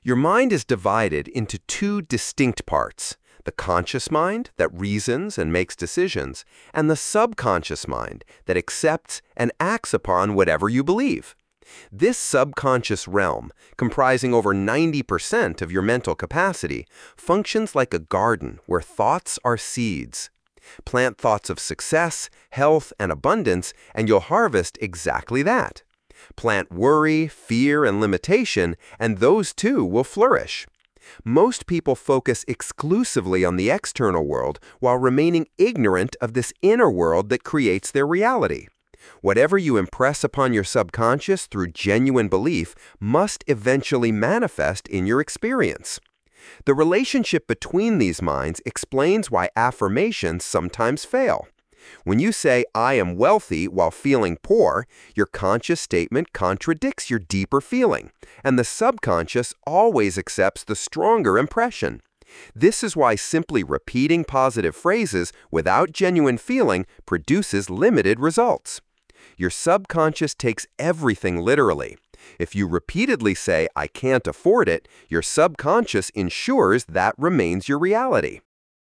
Your mind is divided into two distinct parts: the conscious mind that reasons and makes decisions, and the subconscious mind that accepts and acts upon whatever you believe. This subconscious realm, comprising over 90% of your mental capacity, functions like a garden where thoughts are seeds. Plant thoughts of success, health, and abundance, and you'll harvest exactly that. Plant worry, fear, and limitation, and those too will flourish. Most people focus exclusively on the external world while remaining ignorant of this inner world that creates their reality. Whatever you impress upon your subconscious through genuine belief must eventually manifest in your experience. The relationship between these minds explains why affirmations sometimes fail. When you say, "I am wealthy," while feeling poor, your conscious statement contradicts your deeper feeling, and the subconscious always accepts the stronger impression. This is why simply repeating positive phrases without genuine feeling produces limited results. Your subconscious takes everything literally. If you repeatedly say, "I can't afford it," your subconscious ensures that remains your reality.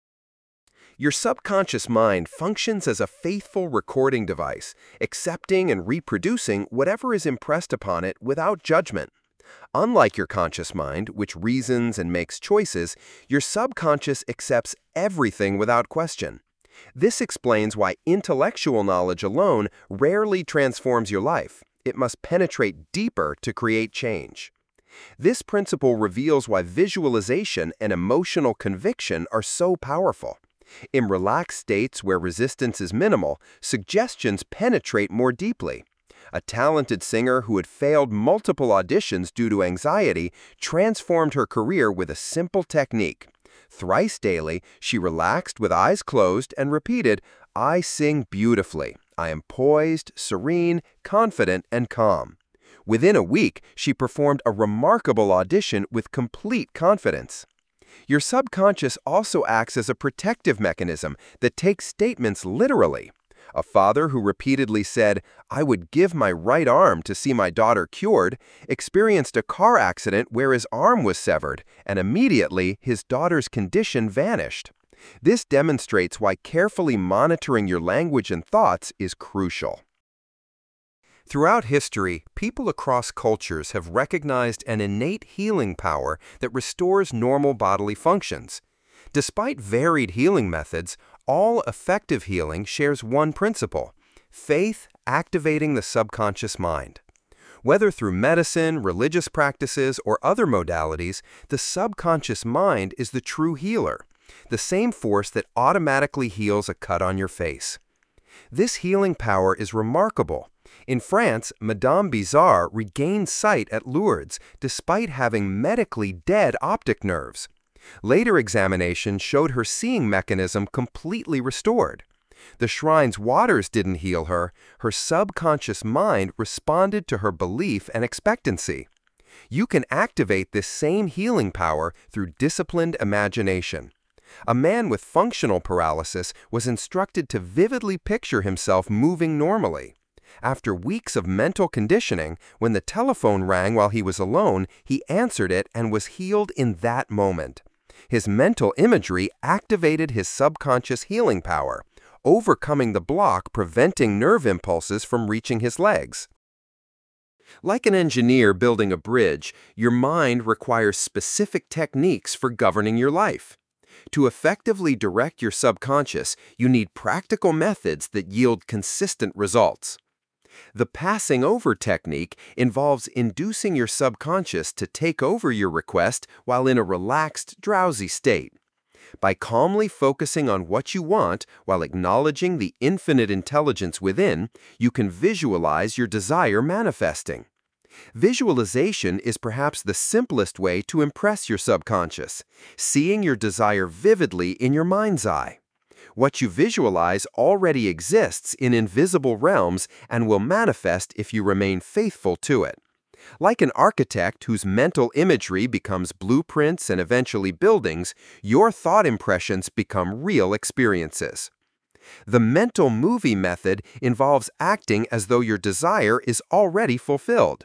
Your subconscious mind functions as a faithful recording device, accepting and reproducing whatever is impressed upon it without judgment. Unlike your conscious mind, which reasons and makes choices, your subconscious accepts everything without question. This explains why intellectual knowledge alone rarely transforms your life. It must penetrate deeper to create change. This principle reveals why visualization and emotional conviction are so powerful. In relaxed states where resistance is minimal, suggestions penetrate more deeply. A talented singer who had failed multiple auditions due to anxiety transformed her career with a simple technique. Thrice daily, she relaxed with eyes closed and repeated, "I sing beautifully. I am poised, serene, confident, and calm." Within a week, she performed a remarkable audition with complete confidence. Your subconscious also acts as a protective mechanism that takes statements literally. A father who repeatedly said, "I would give my right arm to see my daughter cured," experienced a car accident where his arm was severed, and immediately his daughter's condition vanished. This demonstrates why carefully monitoring your language and thoughts is crucial. Throughout history, people across cultures have recognized an innate healing power that restores normal bodily functions. Despite varied healing methods, all effective healing shares one principle: faith activating the subconscious mind. Whether through medicine, religious practices, or other modalities, the subconscious mind is the true healer, the same force that automatically heals a cut on your face. This healing power is remarkable. In France, Madame Bizarre regained sight at Lourdes despite having medically dead optic nerves. Later examination showed her seeing mechanism completely restored. The shrine's waters didn't heal her. Her subconscious mind responded to her belief and expectancy. You can activate this same healing power through disciplined imagination. A man with functional paralysis was instructed to vividly picture himself moving normally. After weeks of mental conditioning, when the telephone rang while he was alone, he answered it and was healed in that moment. His mental imagery activated his subconscious healing power, overcoming the block preventing nerve impulses from reaching his legs. Like an engineer building a bridge, your mind requires specific techniques for governing your life. To effectively direct your subconscious, you need practical methods that yield consistent results. The passing over technique involves inducing your subconscious to take over your request while in a relaxed, drowsy state. By calmly focusing on what you want while acknowledging the infinite intelligence within, you can visualize your desire manifesting. Visualization is perhaps the simplest way to impress your subconscious, seeing your desire vividly in your mind's eye. What you visualize already exists in invisible realms and will manifest if you remain faithful to it. Like an architect whose mental imagery becomes blueprints and eventually buildings, your thought impressions become real experiences. The mental movie method involves acting as though your desire is already fulfilled.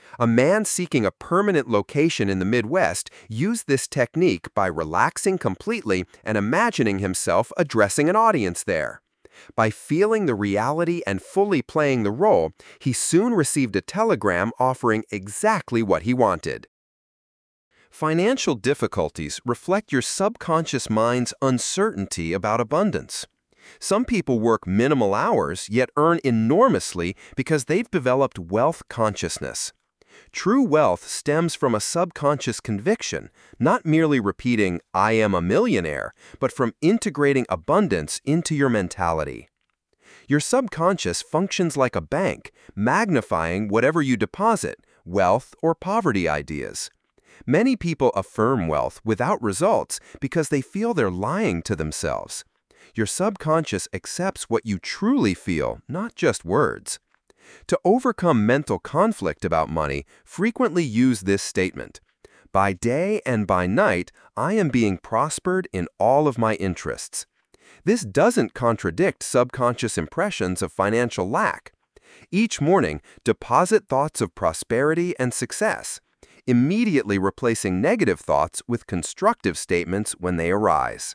A man seeking a permanent location in the Midwest used this technique by relaxing completely and imagining himself addressing an audience there. By feeling the reality and fully playing the role, he soon received a telegram offering exactly what he wanted. Financial difficulties reflect your subconscious mind's uncertainty about abundance. Some people work minimal hours yet earn enormously because they've developed wealth consciousness. True wealth stems from a subconscious conviction, not merely repeating, "I am a millionaire," but from integrating abundance into your mentality. Your subconscious functions like a bank, magnifying whatever you deposit, wealth or poverty ideas. Many people affirm wealth without results because they feel they're lying to themselves. Your subconscious accepts what you truly feel, not just words. To overcome mental conflict about money, frequently use this statement: "By day and by night, I am being prospered in all of my interests." This doesn't contradict subconscious impressions of financial lack. Each morning, deposit thoughts of prosperity and success, immediately replacing negative thoughts with constructive statements when they arise.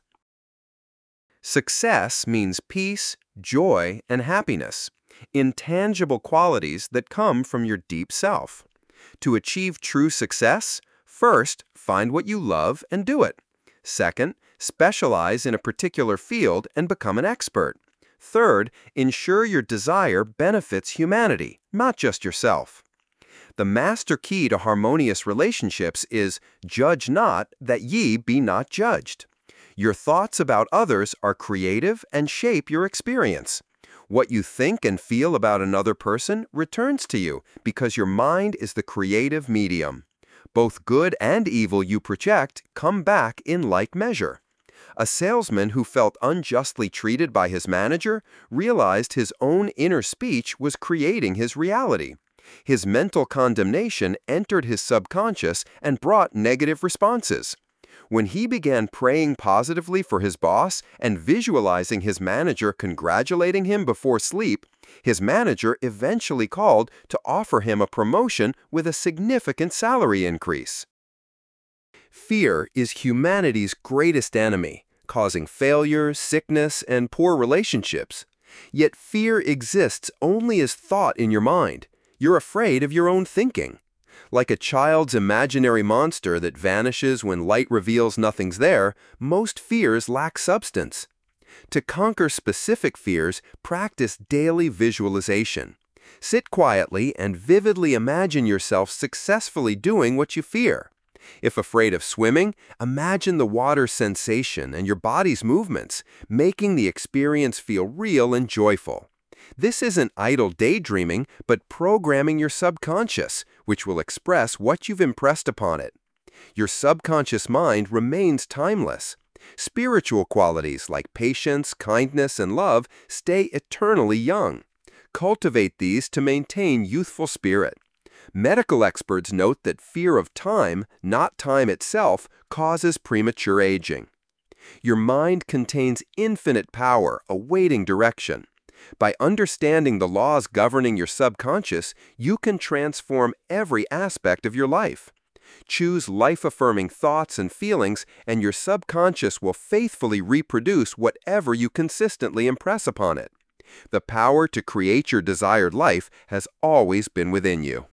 Success means peace, joy, and happiness, intangible qualities that come from your deep self. To achieve true success, first, find what you love and do it. Second, specialize in a particular field and become an expert. Third, ensure your desire benefits humanity, not just yourself. The master key to harmonious relationships is "judge not, that ye be not judged." Your thoughts about others are creative and shape your experience. What you think and feel about another person returns to you because your mind is the creative medium. Both good and evil you project come back in like measure. A salesman who felt unjustly treated by his manager realized his own inner speech was creating his reality. His mental condemnation entered his subconscious and brought negative responses. When he began praying positively for his boss and visualizing his manager congratulating him before sleep, his manager eventually called to offer him a promotion with a significant salary increase. Fear is humanity's greatest enemy, causing failure, sickness, and poor relationships. Yet fear exists only as thought in your mind. You're afraid of your own thinking. Like a child's imaginary monster that vanishes when light reveals nothing's there, most fears lack substance. To conquer specific fears, practice daily visualization. Sit quietly and vividly imagine yourself successfully doing what you fear. If afraid of swimming, imagine the water's sensation and your body's movements, making the experience feel real and joyful. This isn't idle daydreaming, but programming your subconscious, which will express what you've impressed upon it. Your subconscious mind remains timeless. Spiritual qualities like patience, kindness, and love stay eternally young. Cultivate these to maintain youthful spirit. Medical experts note that fear of time, not time itself, causes premature aging. Your mind contains infinite power awaiting direction. By understanding the laws governing your subconscious, you can transform every aspect of your life. Choose life-affirming thoughts and feelings, and your subconscious will faithfully reproduce whatever you consistently impress upon it. The power to create your desired life has always been within you.